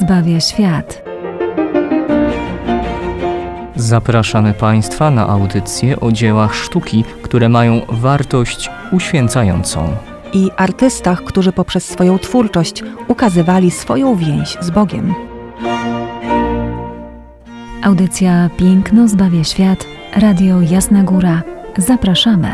zbawia świat. Zapraszamy Państwa na audycję o dziełach sztuki, które mają wartość uświęcającą. I artystach, którzy poprzez swoją twórczość ukazywali swoją więź z Bogiem. Audycja Piękno zbawia świat. Radio Jasna Góra. Zapraszamy.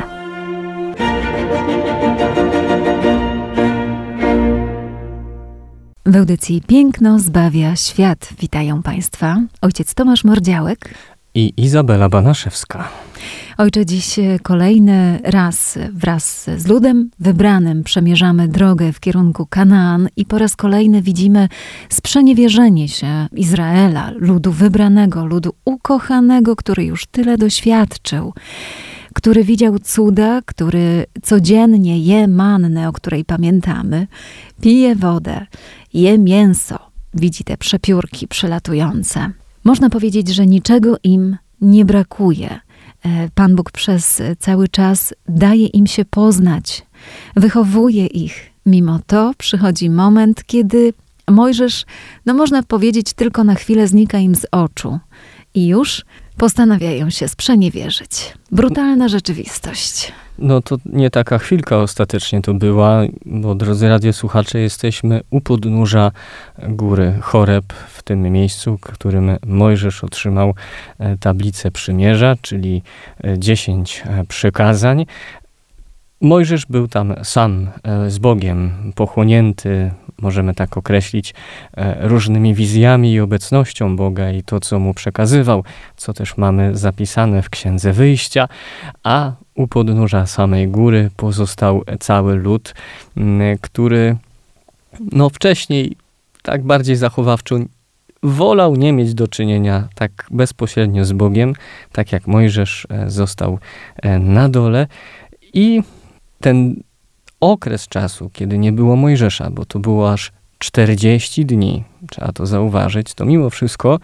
W audycji Piękno zbawia świat witają Państwa ojciec Tomasz Mordziałek I Izabela Banaszewska. Ojcze, dziś kolejny raz wraz z ludem wybranym przemierzamy drogę w kierunku Kanaan i po raz kolejny widzimy sprzeniewierzenie się Izraela, ludu wybranego, ludu ukochanego, który już tyle doświadczył, który widział cuda, który codziennie je mannę, o której pamiętamy, pije wodę, je mięso, widzi te przepiórki przylatujące. Można powiedzieć, że niczego im nie brakuje. Pan Bóg przez cały czas daje im się poznać, wychowuje ich. Mimo to przychodzi moment, kiedy Mojżesz, można powiedzieć, tylko na chwilę znika im z oczu i już postanawiają się sprzeniewierzyć. Brutalna rzeczywistość. To nie taka chwilka ostatecznie to była, bo drodzy radiosłuchacze, jesteśmy u podnóża góry Choreb, w tym miejscu, w którym Mojżesz otrzymał tablicę przymierza, czyli 10 przykazań. Mojżesz był tam sam z Bogiem, pochłonięty, możemy tak określić, różnymi wizjami i obecnością Boga i to, co mu przekazywał, co też mamy zapisane w Księdze Wyjścia, a u podnóża samej góry pozostał cały lud, który wcześniej tak bardziej zachowawczo wolał nie mieć do czynienia tak bezpośrednio z Bogiem, tak jak Mojżesz został na dole. I ten okres czasu, kiedy nie było Mojżesza, bo to było aż 40 dni, trzeba to zauważyć, to mimo wszystko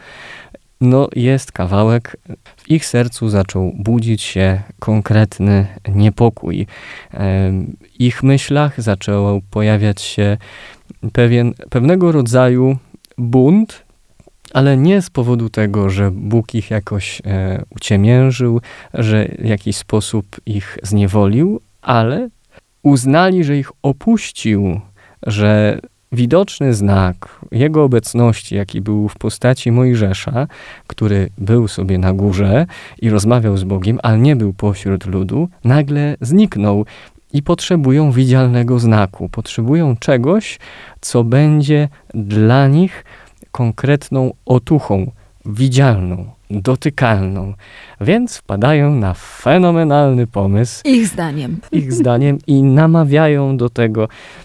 jest kawałek. W ich sercu zaczął budzić się konkretny niepokój. W ich myślach zaczął pojawiać się pewnego rodzaju bunt, ale nie z powodu tego, że Bóg ich jakoś uciemiężył, że w jakiś sposób ich zniewolił, ale uznali, że ich opuścił, że widoczny znak jego obecności, jaki był w postaci Mojżesza, który był sobie na górze i rozmawiał z Bogiem, ale nie był pośród ludu, nagle zniknął i potrzebują widzialnego znaku. Potrzebują czegoś, co będzie dla nich konkretną otuchą, widzialną, dotykalną. Więc wpadają na fenomenalny pomysł. Ich zdaniem i namawiają do tego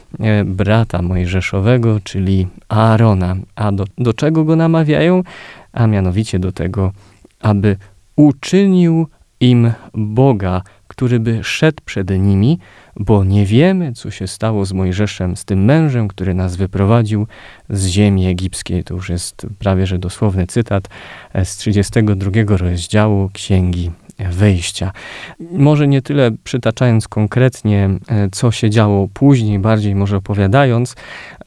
brata mojżeszowego, czyli Aarona. A do czego go namawiają? A mianowicie do tego, aby uczynił im Boga, który by szedł przed nimi, bo nie wiemy, co się stało z Mojżeszem, z tym mężem, który nas wyprowadził z ziemi egipskiej. To już jest prawie że dosłowny cytat z 32 rozdziału Księgi Wyjścia. Może nie tyle przytaczając konkretnie, co się działo później, bardziej może opowiadając,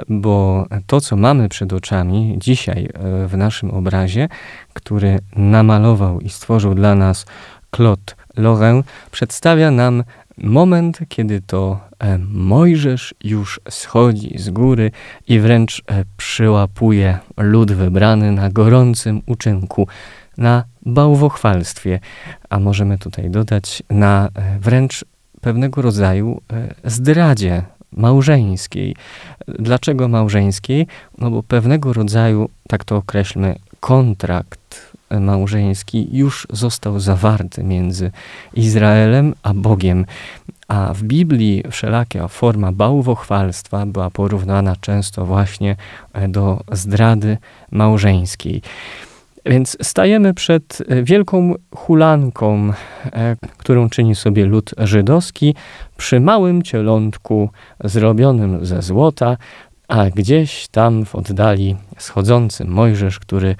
bo to, co mamy przed oczami dzisiaj w naszym obrazie, który namalował i stworzył dla nas Claude Lorrain, przedstawia nam moment, kiedy to Mojżesz już schodzi z góry i wręcz przyłapuje lud wybrany na gorącym uczynku, na bałwochwalstwie, a możemy tutaj dodać na wręcz pewnego rodzaju zdradzie małżeńskiej. Dlaczego małżeńskiej? Bo pewnego rodzaju, tak to określmy, kontrakt małżeński już został zawarty między Izraelem a Bogiem. A w Biblii wszelaka forma bałwochwalstwa była porównana często właśnie do zdrady małżeńskiej. Więc stajemy przed wielką hulanką, którą czyni sobie lud żydowski, przy małym cielątku zrobionym ze złota, a gdzieś tam w oddali schodzący Mojżesz, który,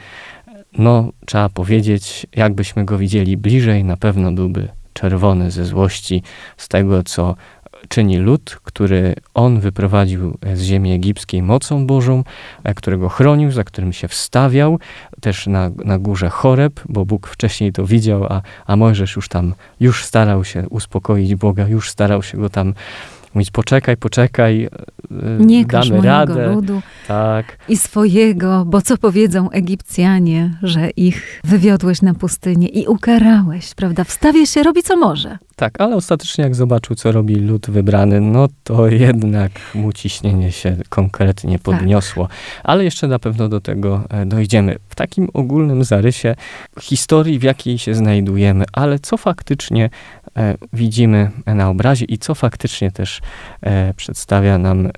trzeba powiedzieć, jakbyśmy go widzieli bliżej, na pewno byłby czerwony ze złości z tego, co czyni lud, który on wyprowadził z ziemi egipskiej mocą Bożą, którego chronił, za którym się wstawiał, też na górze Choreb, bo Bóg wcześniej to widział, a Mojżesz już starał się uspokoić Boga, już starał się go tam mówić, poczekaj, nie każ damy mojego radę. ludu Tak. i swojego, bo co powiedzą Egipcjanie, że ich wywiodłeś na pustynię i ukarałeś, prawda? Wstawia się, robi co może. Tak, ale ostatecznie jak zobaczył, co robi lud wybrany, no to jednak mu ciśnienie się konkretnie podniosło. Ale jeszcze na pewno do tego dojdziemy. W takim ogólnym zarysie historii, w jakiej się znajdujemy, ale co faktycznie widzimy na obrazie i co faktycznie też przedstawia nam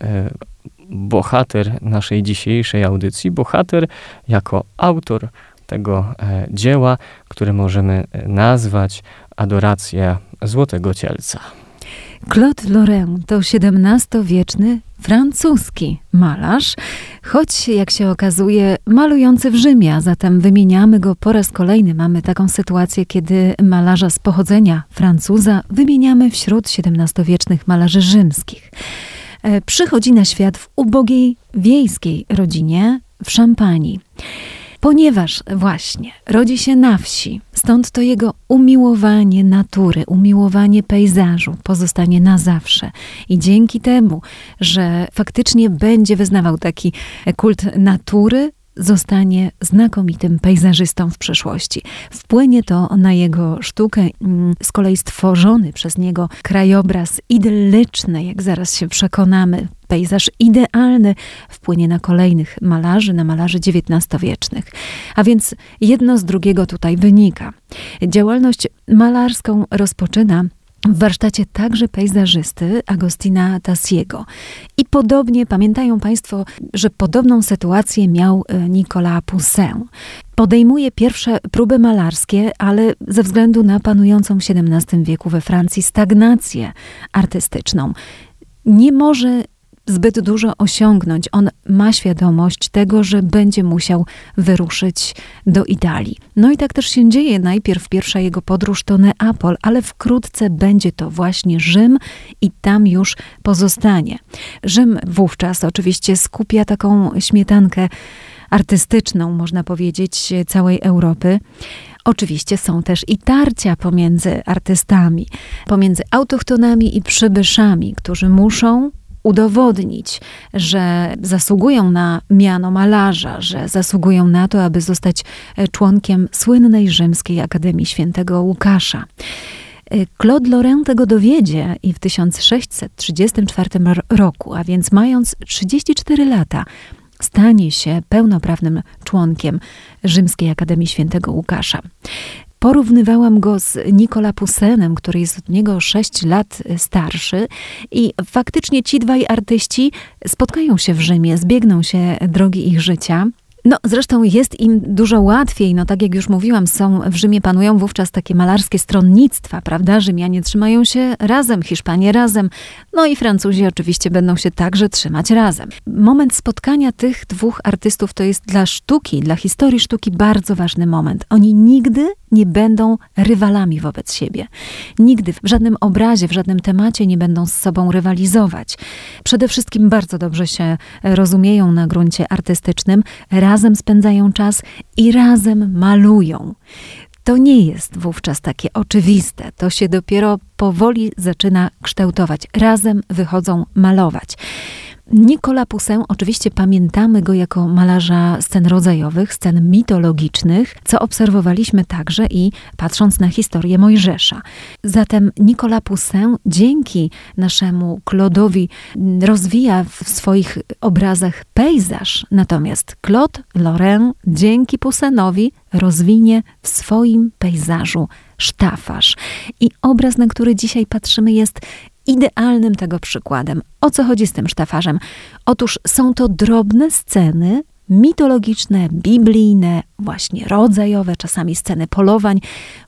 bohater naszej dzisiejszej audycji. Bohater jako autor tego dzieła, które możemy nazwać Adoracja Złotego Cielca. Claude Lorrain to XVII-wieczny francuski malarz, choć jak się okazuje malujący w Rzymie, a zatem wymieniamy go po raz kolejny. Mamy taką sytuację, kiedy malarza z pochodzenia Francuza wymieniamy wśród XVII-wiecznych malarzy rzymskich. Przychodzi na świat w ubogiej wiejskiej rodzinie w Szampanii. Ponieważ właśnie rodzi się na wsi, stąd to jego umiłowanie natury, umiłowanie pejzażu pozostanie na zawsze. I dzięki temu, że faktycznie będzie wyznawał taki kult natury, zostanie znakomitym pejzażystą w przyszłości. Wpłynie to na jego sztukę, z kolei stworzony przez niego krajobraz idylliczny, jak zaraz się przekonamy, pejzaż idealny wpłynie na kolejnych malarzy, na malarzy XIX-wiecznych. A więc jedno z drugiego tutaj wynika. Działalność malarską rozpoczyna w warsztacie także pejzażysty Agostina Tassiego. I podobnie, pamiętają Państwo, że podobną sytuację miał Nicolas Poussin. Podejmuje pierwsze próby malarskie, ale ze względu na panującą w XVII wieku we Francji stagnację artystyczną nie może zbyt dużo osiągnąć. On ma świadomość tego, że będzie musiał wyruszyć do Italii. No i tak też się dzieje. Najpierw pierwsza jego podróż to Neapol, ale wkrótce będzie to właśnie Rzym i tam już pozostanie. Rzym wówczas oczywiście skupia taką śmietankę artystyczną, można powiedzieć, całej Europy. Oczywiście są też i tarcia pomiędzy artystami, pomiędzy autochtonami i przybyszami, którzy muszą udowodnić, że zasługują na miano malarza, że zasługują na to, aby zostać członkiem słynnej rzymskiej Akademii Świętego Łukasza. Claude Lorrain tego dowiedzie i w 1634 roku, a więc mając 34 lata, stanie się pełnoprawnym członkiem Rzymskiej Akademii Świętego Łukasza. Porównywałam go z Nicolas Poussinem, który jest od niego 6 lat starszy i faktycznie ci dwaj artyści spotkają się w Rzymie, zbiegną się drogi ich życia. No, zresztą jest im dużo łatwiej, no tak jak już mówiłam, w Rzymie panują wówczas takie malarskie stronnictwa, prawda? Rzymianie trzymają się razem, Hiszpanie razem, no i Francuzi oczywiście będą się także trzymać razem. Moment spotkania tych dwóch artystów to jest dla sztuki, dla historii sztuki bardzo ważny moment. Oni nigdy nie będą rywalami wobec siebie. Nigdy, w żadnym obrazie, w żadnym temacie nie będą z sobą rywalizować. Przede wszystkim bardzo dobrze się rozumieją na gruncie artystycznym, razem spędzają czas i razem malują. To nie jest wówczas takie oczywiste. To się dopiero powoli zaczyna kształtować. Razem wychodzą malować. Nicolas Poussin, oczywiście pamiętamy go jako malarza scen rodzajowych, scen mitologicznych, co obserwowaliśmy także i patrząc na historię Mojżesza. Zatem Nicolas Poussin dzięki naszemu Claude'owi rozwija w swoich obrazach pejzaż, natomiast Claude Lorrain dzięki Poussinowi rozwinie w swoim pejzażu sztafaż. I obraz, na który dzisiaj patrzymy, jest idealnym tego przykładem. O co chodzi z tym sztafarzem? Otóż są to drobne sceny mitologiczne, biblijne, właśnie rodzajowe, czasami sceny polowań,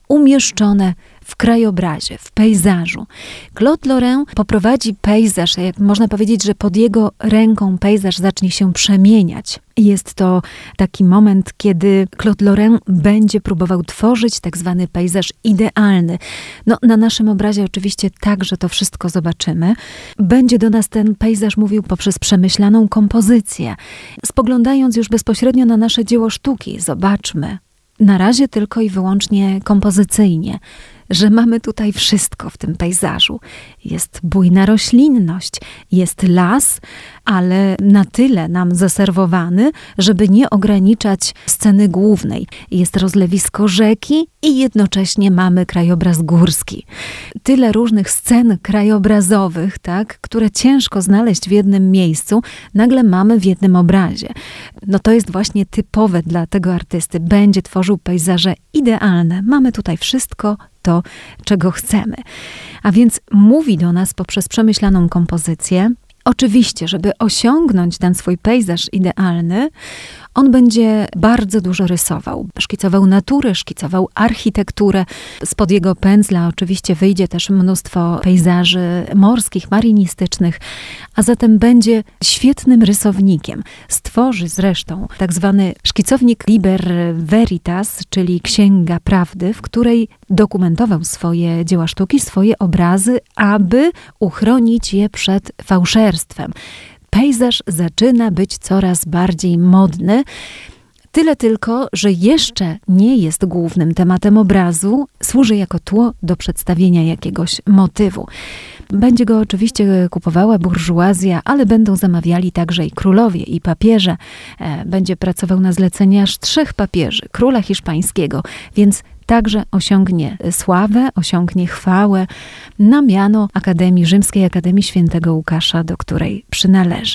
umieszczone w krajobrazie, w pejzażu. Claude Lorrain poprowadzi pejzaż, jak można powiedzieć, że pod jego ręką pejzaż zacznie się przemieniać. Jest to taki moment, kiedy Claude Lorrain będzie próbował tworzyć tak zwany pejzaż idealny. Na naszym obrazie oczywiście także to wszystko zobaczymy. Będzie do nas ten pejzaż mówił poprzez przemyślaną kompozycję. Spoglądając już bezpośrednio na nasze dzieło sztuki, zobaczmy, na razie tylko i wyłącznie kompozycyjnie, że mamy tutaj wszystko w tym pejzażu. Jest bujna roślinność, jest las, ale na tyle nam zaserwowany, żeby nie ograniczać sceny głównej. Jest rozlewisko rzeki i jednocześnie mamy krajobraz górski. Tyle różnych scen krajobrazowych, tak, które ciężko znaleźć w jednym miejscu, nagle mamy w jednym obrazie. To jest właśnie typowe dla tego artysty. Będzie tworzył pejzaże idealne. Mamy tutaj wszystko to, czego chcemy. A więc mówi do nas poprzez przemyślaną kompozycję. Oczywiście, żeby osiągnąć ten swój pejzaż idealny, on będzie bardzo dużo rysował. Szkicował naturę, szkicował architekturę. Spod jego pędzla oczywiście wyjdzie też mnóstwo pejzaży morskich, marynistycznych, a zatem będzie świetnym rysownikiem. Stworzy zresztą tak zwany szkicownik Liber Veritas, czyli Księga Prawdy, w której dokumentował swoje dzieła sztuki, swoje obrazy, aby uchronić je przed fałszerstwem. Pejzaż zaczyna być coraz bardziej modny. Tyle tylko, że jeszcze nie jest głównym tematem obrazu, służy jako tło do przedstawienia jakiegoś motywu. Będzie go oczywiście kupowała burżuazja, ale będą zamawiali także i królowie, i papieże. Będzie pracował na zlecenie aż 3 papieży, króla hiszpańskiego, więc także osiągnie sławę, osiągnie chwałę na miano Rzymskiej Akademii Świętego Łukasza, do której przynależy.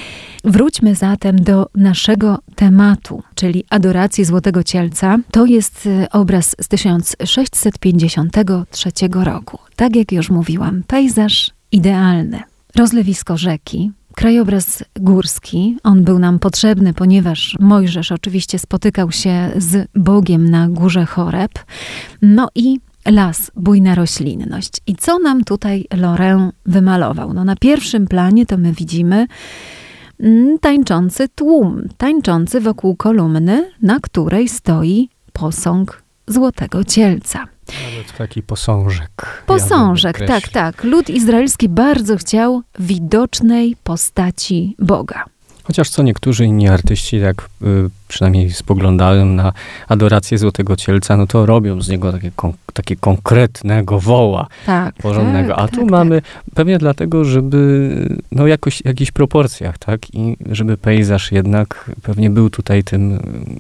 Wróćmy zatem do naszego tematu, czyli adoracji Złotego Cielca. To jest obraz z 1653 roku. Tak jak już mówiłam, pejzaż idealny. Rozlewisko rzeki, krajobraz górski. On był nam potrzebny, ponieważ Mojżesz oczywiście spotykał się z Bogiem na górze Choreb. I las, bujna roślinność. I co nam tutaj Lorrain wymalował? Na pierwszym planie to my widzimy tańczący tłum, tańczący wokół kolumny, na której stoi posąg Złotego Cielca. Nawet taki posążek. Posążek, tak. Lud izraelski bardzo chciał widocznej postaci Boga. Chociaż co niektórzy inni artyści, jak przynajmniej spoglądałem na adorację Złotego Cielca, to robią z niego takie konkretnego woła porządnego. A tu mamy pewnie dlatego, żeby jakoś w jakichś proporcjach, tak? I żeby pejzaż jednak pewnie był tutaj tym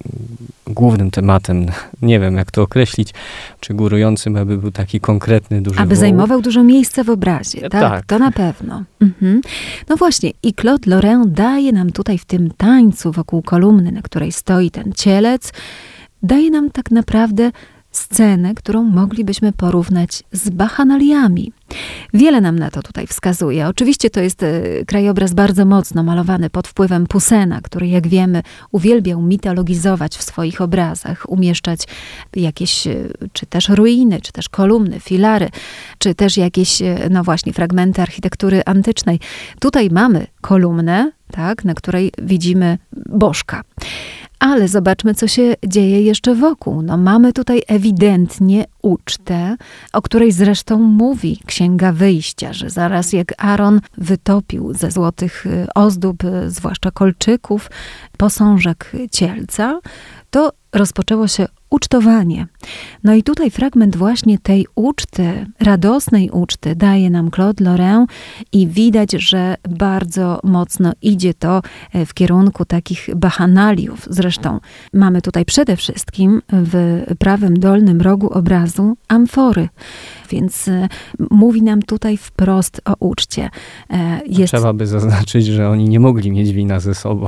głównym tematem. Nie wiem, jak to określić, czy górującym, aby był taki konkretny, duży aby woł. zajmował dużo miejsca w obrazie. Tak, to na pewno. No właśnie, i Claude Lorrain daje nam tutaj w tym tańcu wokół kolumny, na której stoi ten cielec, daje nam tak naprawdę scenę, którą moglibyśmy porównać z bachanaliami. Wiele nam na to tutaj wskazuje. Oczywiście to jest krajobraz bardzo mocno malowany pod wpływem Poussena, który, jak wiemy, uwielbiał mitologizować w swoich obrazach, umieszczać jakieś, czy też ruiny, czy też kolumny, filary, czy też jakieś, fragmenty architektury antycznej. Tutaj mamy kolumnę, tak, na której widzimy bożka. Ale zobaczmy, co się dzieje jeszcze wokół. Mamy tutaj ewidentnie ucztę, o której zresztą mówi Księga Wyjścia, że zaraz jak Aaron wytopił ze złotych ozdób, zwłaszcza kolczyków, posążek cielca, to rozpoczęło się ucztowanie. I tutaj fragment właśnie tej uczty, radosnej uczty daje nam Claude Lorrain i widać, że bardzo mocno idzie to w kierunku takich bachanaliów. Zresztą mamy tutaj przede wszystkim w prawym dolnym rogu obrazu amfory, więc mówi nam tutaj wprost o uczcie. Trzeba by zaznaczyć, że oni nie mogli mieć wina ze sobą.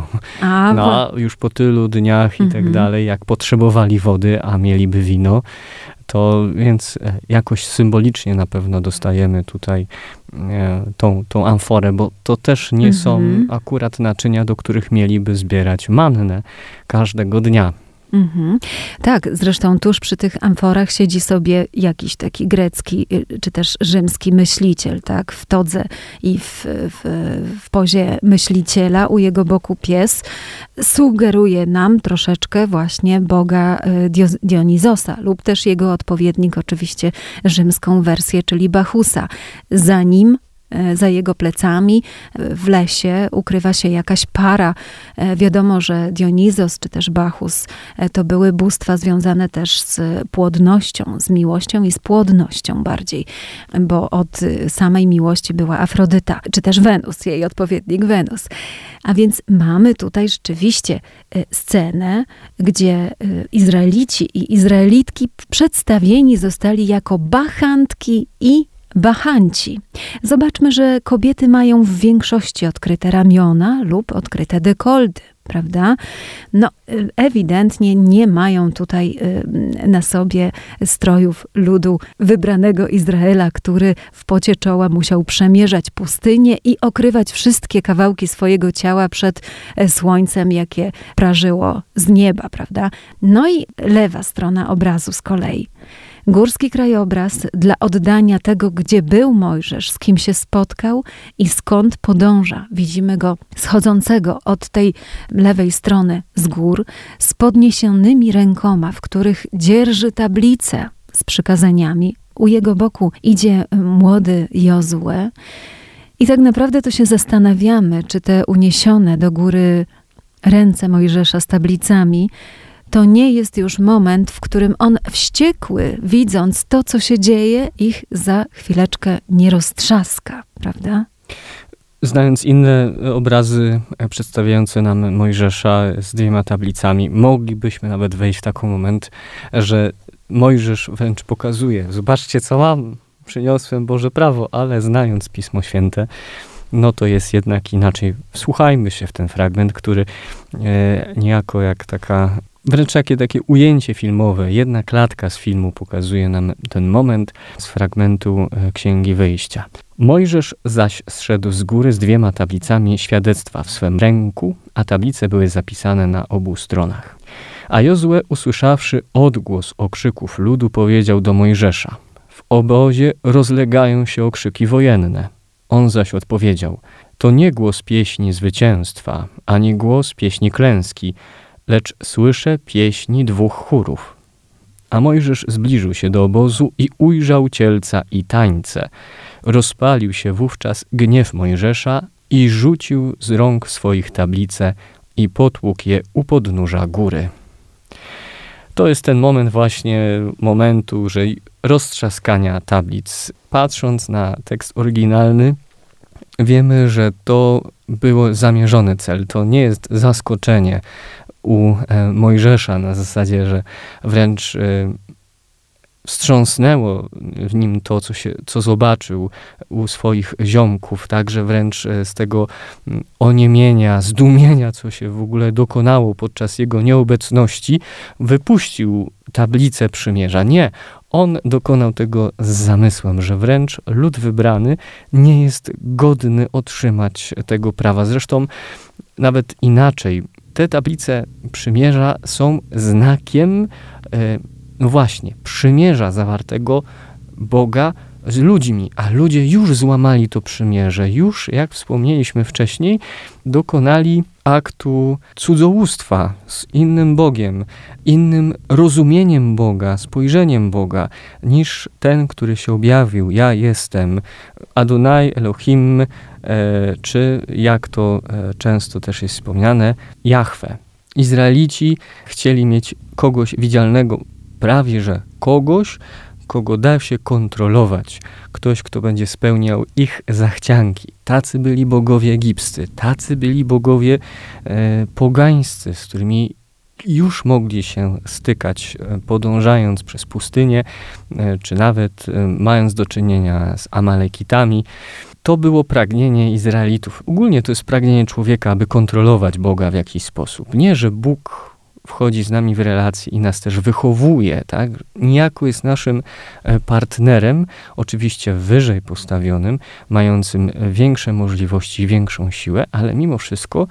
Już po tylu dniach i tak dalej, jak potrzebowali wody, a mieliby wino, to więc jakoś symbolicznie na pewno dostajemy tutaj tą amforę, bo to też nie są akurat naczynia, do których mieliby zbierać mannę każdego dnia. Tak, zresztą tuż przy tych amforach siedzi sobie jakiś taki grecki, czy też rzymski myśliciel, tak, w todze i w pozie myśliciela, u jego boku pies. Sugeruje nam troszeczkę właśnie boga Dionizosa, lub też jego odpowiednik, oczywiście rzymską wersję, czyli Bachusa. Za nim, za jego plecami w lesie ukrywa się jakaś para. Wiadomo, że Dionizos czy też Bachus to były bóstwa związane też z płodnością, z miłością i z płodnością bardziej, bo od samej miłości była Afrodyta, czy też Wenus, jej odpowiednik Wenus. A więc mamy tutaj rzeczywiście scenę, gdzie Izraelici i Izraelitki przedstawieni zostali jako bachantki i bachanci. Zobaczmy, że kobiety mają w większości odkryte ramiona lub odkryte dekolty, prawda? No, ewidentnie nie mają tutaj na sobie strojów ludu wybranego Izraela, który w pocie czoła musiał przemierzać pustynię i okrywać wszystkie kawałki swojego ciała przed słońcem, jakie prażyło z nieba, prawda? No i lewa strona obrazu z kolei. Górski krajobraz dla oddania tego, gdzie był Mojżesz, z kim się spotkał i skąd podąża. Widzimy go schodzącego od tej lewej strony z gór, z podniesionymi rękoma, w których dzierży tablicę z przykazaniami. U jego boku idzie młody Jozue. I tak naprawdę to się zastanawiamy, czy te uniesione do góry ręce Mojżesza z tablicami to nie jest już moment, w którym on wściekły, widząc to, co się dzieje, ich za chwileczkę nie roztrzaska, prawda? Znając inne obrazy przedstawiające nam Mojżesza z 2 tablicami, moglibyśmy nawet wejść w taki moment, że Mojżesz wręcz pokazuje, zobaczcie co mam, przyniosłem Boże prawo, ale znając Pismo Święte, no to jest jednak inaczej. Wsłuchajmy się w ten fragment, który niejako jak taka, wręcz jakie takie ujęcie filmowe, jedna klatka z filmu pokazuje nam ten moment z fragmentu Księgi Wyjścia. Mojżesz zaś zszedł z góry z 2 tablicami świadectwa w swym ręku, a tablice były zapisane na obu stronach. A Jozue, usłyszawszy odgłos okrzyków ludu, powiedział do Mojżesza: w obozie rozlegają się okrzyki wojenne. On zaś odpowiedział: to nie głos pieśni zwycięstwa, ani głos pieśni klęski, lecz słyszę pieśni 2 chórów. A Mojżesz zbliżył się do obozu i ujrzał cielca i tańce. Rozpalił się wówczas gniew Mojżesza i rzucił z rąk swoich tablice i potłukł je u podnóża góry. To jest ten moment właśnie momentu, że roztrzaskania tablic. Patrząc na tekst oryginalny, wiemy, że to był zamierzony cel. To nie jest zaskoczenie u Mojżesza na zasadzie, że wręcz wstrząsnęło w nim to, co zobaczył u swoich ziomków, także wręcz z tego oniemienia, zdumienia, co się w ogóle dokonało podczas jego nieobecności, wypuścił tablicę przymierza. Nie, on dokonał tego z zamysłem, że wręcz lud wybrany nie jest godny otrzymać tego prawa. Zresztą nawet inaczej, te tablice przymierza są znakiem no właśnie, przymierza zawartego Boga z ludźmi, a ludzie już złamali to przymierze, już, jak wspomnieliśmy wcześniej, dokonali aktu cudzołóstwa z innym Bogiem, innym rozumieniem Boga, spojrzeniem Boga, niż ten, który się objawił. Ja jestem Adonai Elohim, czy jak to często też jest wspomniane, Jahwe. Izraelici chcieli mieć kogoś widzialnego, prawie że kogoś, kogo da się kontrolować. Ktoś, kto będzie spełniał ich zachcianki. Tacy byli bogowie egipscy, tacy byli bogowie pogańscy, z którymi już mogli się stykać, podążając przez pustynię, czy nawet mając do czynienia z Amalekitami. To było pragnienie Izraelitów. Ogólnie to jest pragnienie człowieka, aby kontrolować Boga w jakiś sposób. Nie, że Bóg wchodzi z nami w relacje i nas też wychowuje, tak? Niejako jest naszym partnerem, oczywiście wyżej postawionym, mającym większe możliwości, większą siłę, ale mimo wszystko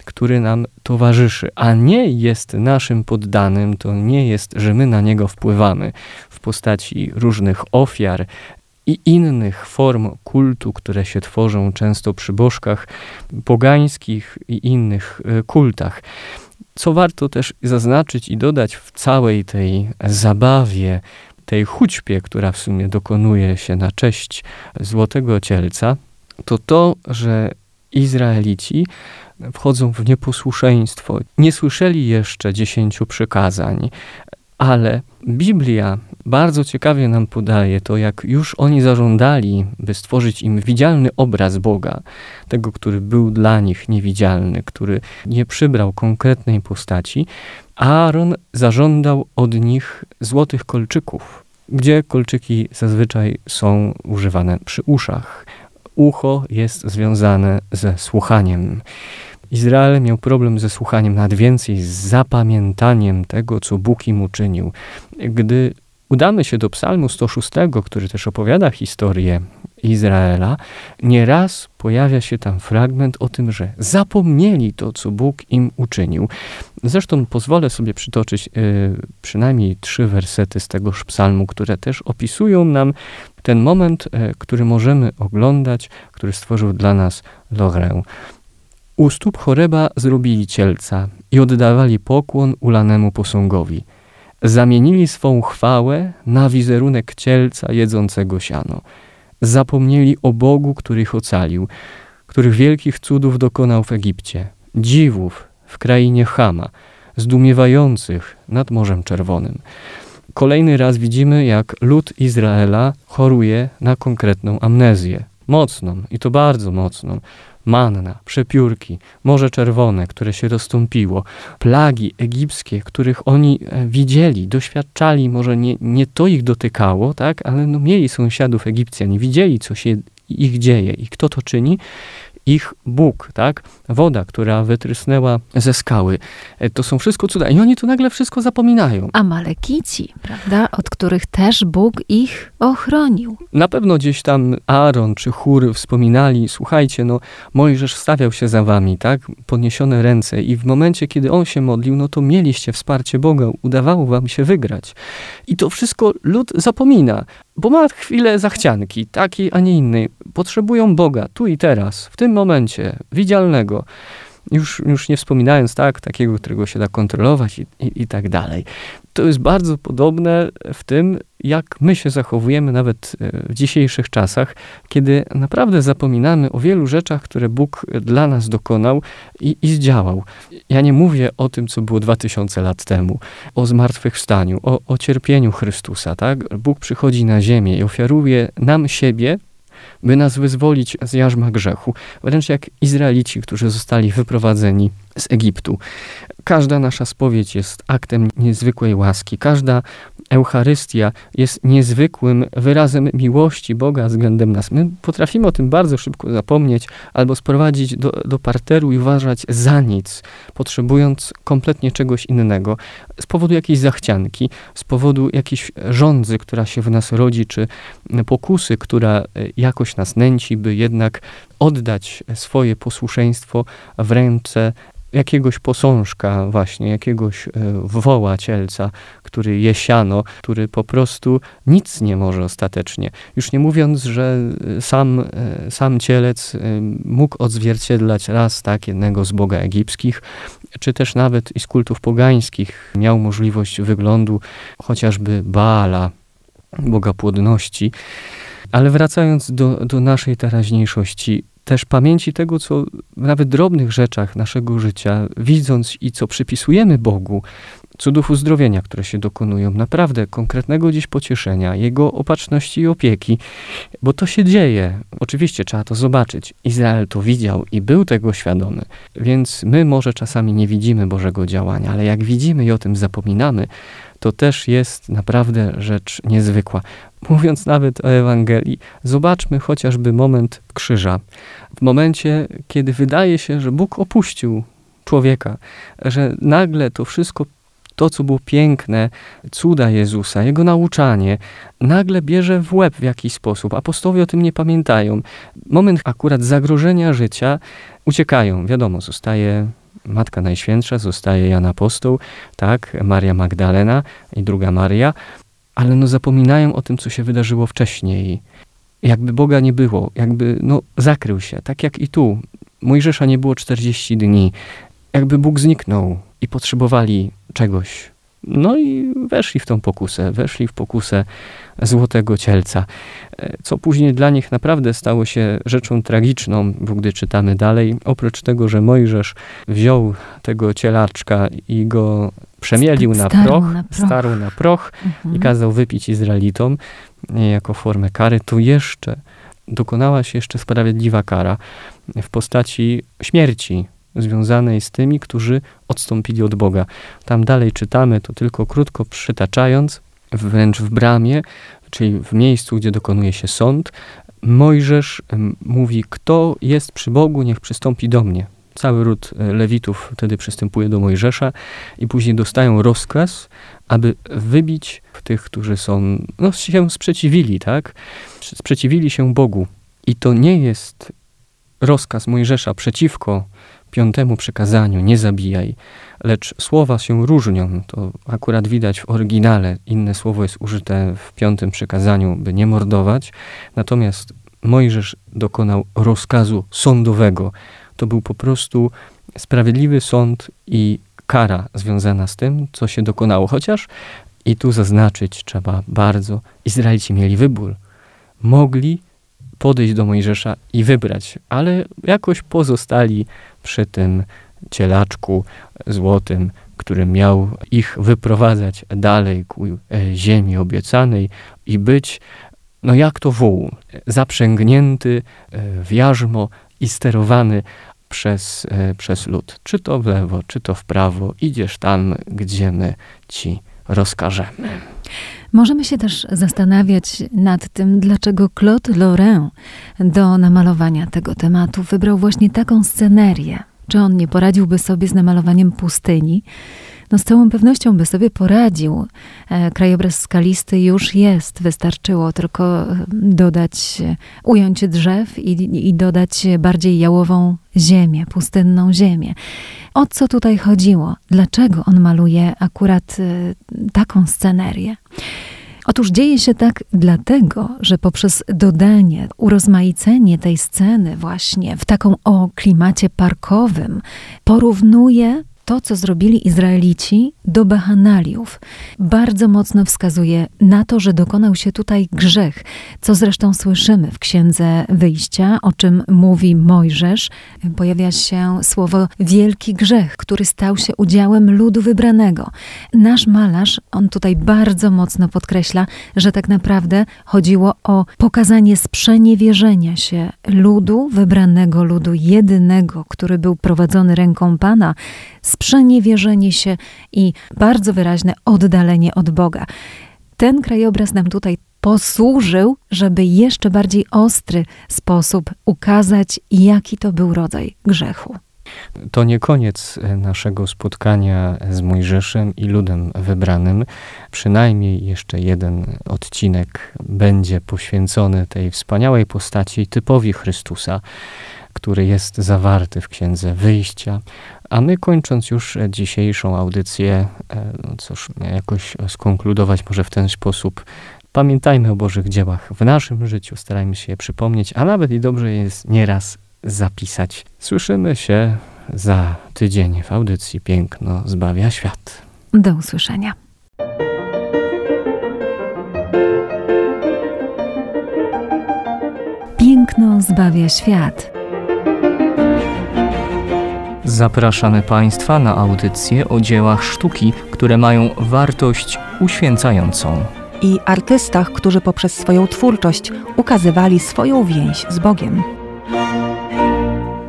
który nam towarzyszy, a nie jest naszym poddanym, to nie jest, że my na niego wpływamy w postaci różnych ofiar i innych form kultu, które się tworzą często przy bożkach pogańskich i innych kultach. Co warto też zaznaczyć i dodać w całej tej zabawie, tej hućbie, która w sumie dokonuje się na cześć Złotego Cielca, to, że Izraelici wchodzą w nieposłuszeństwo. Nie słyszeli jeszcze 10 przykazań, ale Biblia bardzo ciekawie nam podaje to, jak już oni zażądali, by stworzyć im widzialny obraz Boga, tego, który był dla nich niewidzialny, który nie przybrał konkretnej postaci. Aaron zażądał od nich złotych kolczyków, gdzie kolczyki zazwyczaj są używane przy uszach. Ucho jest związane ze słuchaniem. Izrael miał problem ze słuchaniem, nawet więcej z zapamiętaniem tego, co Bóg im uczynił. Gdy udamy się do Psalmu 106, który też opowiada historię Izraela, nieraz pojawia się tam fragment o tym, że zapomnieli to, co Bóg im uczynił. Zresztą pozwolę sobie przytoczyć przynajmniej 3 wersety z tegoż psalmu, które też opisują nam ten moment, który możemy oglądać, który stworzył dla nas Lorę. U stóp Choreba zrobili cielca i oddawali pokłon ulanemu posągowi. Zamienili swą chwałę na wizerunek cielca jedzącego siano. Zapomnieli o Bogu, który ich ocalił, których wielkich cudów dokonał w Egipcie, dziwów w krainie Chama, zdumiewających nad Morzem Czerwonym. Kolejny raz widzimy, jak lud Izraela choruje na konkretną amnezję. Mocną, i to bardzo mocną. Manna, przepiórki, Morze Czerwone, które się rozstąpiło, plagi egipskie, których oni widzieli, doświadczali, może nie to ich dotykało, tak, ale mieli sąsiadów Egipcjan i widzieli, co się ich dzieje i kto to czyni. Ich Bóg, tak? Woda, która wytrysnęła ze skały. To są wszystko cuda. I oni to nagle wszystko zapominają. Amalekici, prawda? Od których też Bóg ich ochronił. Na pewno gdzieś tam Aaron czy Hur wspominali, słuchajcie, Mojżesz stawiał się za wami, tak? Podniesione ręce i w momencie, kiedy on się modlił, to mieliście wsparcie Boga, udawało wam się wygrać. I to wszystko lud zapomina, bo ma chwilę zachcianki, takiej, a nie innej. Potrzebują Boga tu i teraz, w tym momencie, widzialnego. Już nie wspominając takiego, którego się da kontrolować i tak dalej. To jest bardzo podobne w tym, jak my się zachowujemy nawet w dzisiejszych czasach, kiedy naprawdę zapominamy o wielu rzeczach, które Bóg dla nas dokonał i zdziałał. Ja nie mówię o tym, co było 2000 lat temu, o zmartwychwstaniu, o cierpieniu Chrystusa. Tak? Bóg przychodzi na ziemię i ofiaruje nam siebie, by nas wyzwolić z jarzma grzechu. Wręcz jak Izraelici, którzy zostali wyprowadzeni z Egiptu. Każda nasza spowiedź jest aktem niezwykłej łaski. Każda Eucharystia jest niezwykłym wyrazem miłości Boga względem nas. My potrafimy o tym bardzo szybko zapomnieć albo sprowadzić do parteru i uważać za nic, potrzebując kompletnie czegoś innego. Z powodu jakiejś zachcianki, z powodu jakiejś żądzy, która się w nas rodzi, czy pokusy, która jakoś nas nęci, by jednak oddać swoje posłuszeństwo w ręce jakiegoś posążka właśnie, jakiegoś woła cielca, który je siano, który po prostu nic nie może ostatecznie. Już nie mówiąc, że sam cielec mógł odzwierciedlać raz jednego z boga egipskich, czy też nawet i z kultów pogańskich miał możliwość wyglądu chociażby Baala, boga płodności. Ale wracając do naszej teraźniejszości, też pamięci tego, co w nawet drobnych rzeczach naszego życia, widząc i co przypisujemy Bogu, cudów uzdrowienia, które się dokonują, naprawdę konkretnego gdzieś pocieszenia, Jego opatrzności i opieki, bo to się dzieje. Oczywiście trzeba to zobaczyć. Izrael to widział i był tego świadomy, więc my może czasami nie widzimy Bożego działania, ale jak widzimy i o tym zapominamy, to też jest naprawdę rzecz niezwykła. Mówiąc nawet o Ewangelii, zobaczmy chociażby moment krzyża. W momencie, kiedy wydaje się, że Bóg opuścił człowieka, że nagle to wszystko, to co było piękne, cuda Jezusa, Jego nauczanie, nagle bierze w łeb w jakiś sposób. Apostołowie o tym nie pamiętają. Moment akurat zagrożenia życia, uciekają. Wiadomo, zostaje Matka Najświętsza, zostaje Jan Apostoł, tak, Maria Magdalena i druga Maria, ale zapominają o tym, co się wydarzyło wcześniej. Jakby Boga nie było, jakby zakrył się, tak jak i tu. Mojżesza nie było 40 dni, jakby Bóg zniknął i potrzebowali czegoś. I weszli w tą pokusę, weszli w pokusę złotego cielca, co później dla nich naprawdę stało się rzeczą tragiczną, bo gdy czytamy dalej, oprócz tego, że Mojżesz wziął tego cielaczka i go przemielił starł na proch i kazał wypić Izraelitom jako formę kary, to jeszcze dokonała się jeszcze sprawiedliwa kara w postaci śmierci związanej z tymi, którzy odstąpili od Boga. Tam dalej czytamy, to tylko krótko przytaczając, wręcz w bramie, czyli w miejscu, gdzie dokonuje się sąd, Mojżesz mówi, kto jest przy Bogu, niech przystąpi do mnie. Cały ród Lewitów wtedy przystępuje do Mojżesza i później dostają rozkaz, aby wybić tych, którzy się sprzeciwili, tak? Sprzeciwili się Bogu. I to nie jest rozkaz Mojżesza przeciwko 5. przykazaniu, nie zabijaj, lecz słowa się różnią. To akurat widać w oryginale. Inne słowo jest użyte w 5. przykazaniu, by nie mordować. Natomiast Mojżesz dokonał rozkazu sądowego. To był po prostu sprawiedliwy sąd i kara związana z tym, co się dokonało. Chociaż i tu zaznaczyć trzeba bardzo, Izraelici mieli wybór. Mogli podejść do Mojżesza i wybrać, ale jakoś pozostali przy tym cielaczku złotym, który miał ich wyprowadzać dalej ku ziemi obiecanej i być, jak to wół, zaprzęgnięty w jarzmo i sterowany przez lud. Czy to w lewo, czy to w prawo, idziesz tam, gdzie my ci rozkażemy. Możemy się też zastanawiać nad tym, dlaczego Claude Lorrain do namalowania tego tematu wybrał właśnie taką scenerię. Czy on nie poradziłby sobie z namalowaniem pustyni? Z całą pewnością by sobie poradził. Krajobraz skalisty już jest. Wystarczyło tylko ująć drzew i dodać bardziej jałową ziemię, pustynną ziemię. O co tutaj chodziło? Dlaczego on maluje akurat taką scenerię? Otóż dzieje się tak dlatego, że poprzez dodanie, urozmaicenie tej sceny właśnie w taką o klimacie parkowym porównuje to, co zrobili Izraelici do Bahanaliów. Bardzo mocno wskazuje na to, że dokonał się tutaj grzech, co zresztą słyszymy w Księdze Wyjścia, o czym mówi Mojżesz. Pojawia się słowo wielki grzech, który stał się udziałem ludu wybranego. Nasz malarz, on tutaj bardzo mocno podkreśla, że tak naprawdę chodziło o pokazanie sprzeniewierzenia się ludu wybranego, ludu jedynego, który był prowadzony ręką Pana, sprzeniewierzenie się i bardzo wyraźne oddalenie od Boga. Ten krajobraz nam tutaj posłużył, żeby jeszcze bardziej ostry sposób ukazać, jaki to był rodzaj grzechu. To nie koniec naszego spotkania z Mojżeszem i ludem wybranym. Przynajmniej jeszcze jeden odcinek będzie poświęcony tej wspaniałej postaci, typowi Chrystusa, który jest zawarty w Księdze Wyjścia. A my, kończąc już dzisiejszą audycję, jakoś skonkludować może w ten sposób. Pamiętajmy o Bożych dziełach w naszym życiu, starajmy się je przypomnieć, a nawet i dobrze jest nieraz zapisać. Słyszymy się za tydzień w audycji Piękno zbawia świat. Do usłyszenia. Piękno zbawia świat. Zapraszamy Państwa na audycje o dziełach sztuki, które mają wartość uświęcającą. I artystach, którzy poprzez swoją twórczość ukazywali swoją więź z Bogiem.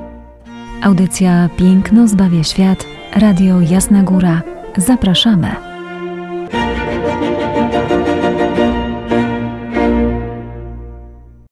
Audycja Piękno zbawia świat. Radio Jasna Góra. Zapraszamy.